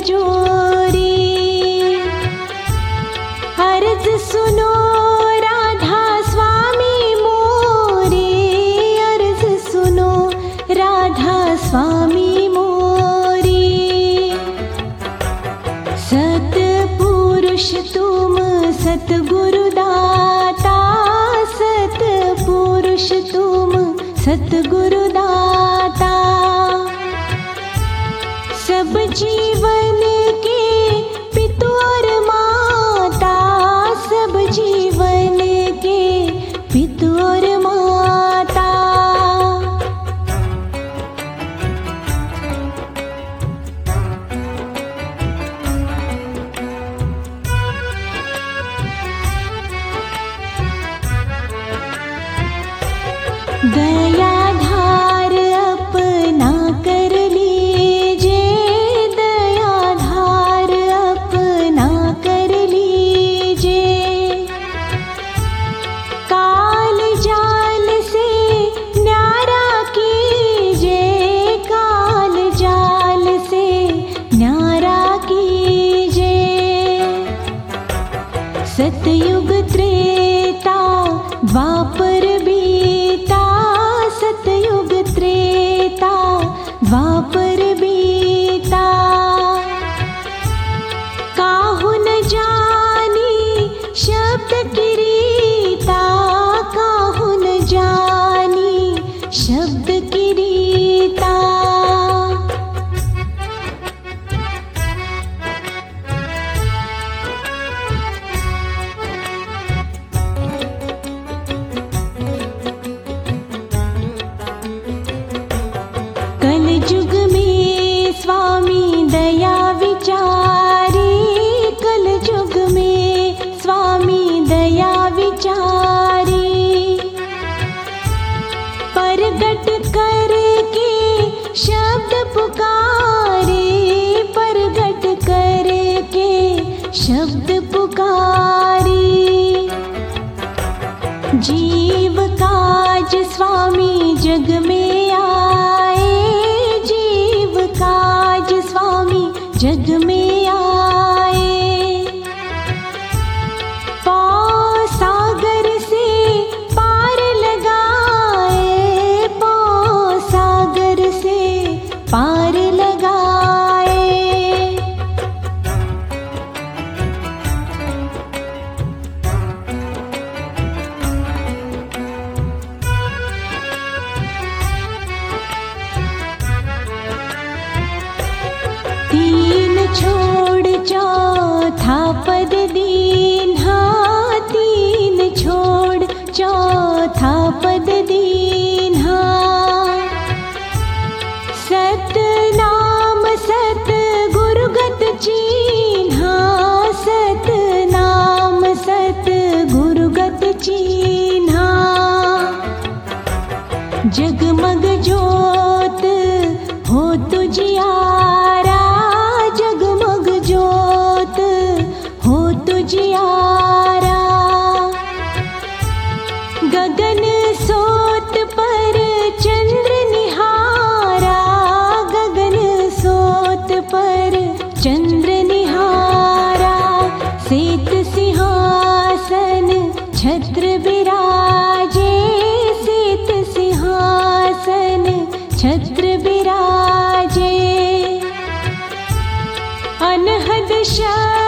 जोरी। अर्ज सुनो राधा स्वामी मोरे, अर्ज सुनो राधा स्वामी मोरे। सतपुरुष तुम सतगुरु दाता, सतपुरुष तुम सतगुरु दाता। सब जीवन के पितु और माता, सब जीवन के पितु और माता। दयाधार अपना कर लीजे, दयाधार अपना कर लीजे। काल जाल से न्यारा कीजे, काल जाल से न्यारा कीजे। सतयुग त्रेता द्वापर बीता, सतयुग त्रेता द्वापर बीता। काहु न जानी शब्द की रीता, काहु न जानी शब्द की रीता। कलयुग में स्वामी दया विचारी, कलयुग में स्वामी दया विचारी। प्रगट करके शब्द पुकारे, प्रगट करके शब्द पुकारी। जीव काज स्वामी जग में आए, जीव काज स्वामी जग में आए। पाँव सागर से पार लगाए, पाँव सागर से पार लगाए। तीन छोड़ चौथा पद दीन्हा, तीन छोड़ चौथा पद दीन्हा। सत नाम सत गुरुगत चीन्हा, सत नाम सत गुरुगत चीन्हा। जगमग ज्योत हो तुझियारा, जगमग ज्योत हो तुझियारा। गगन सोत पर चंद्र निहारा, गगन सोत पर चंद्र निहारा। श्वेत सिंहासन छत्र विराजे, श्वेत सिंहासन छत्र विराजे। अनहद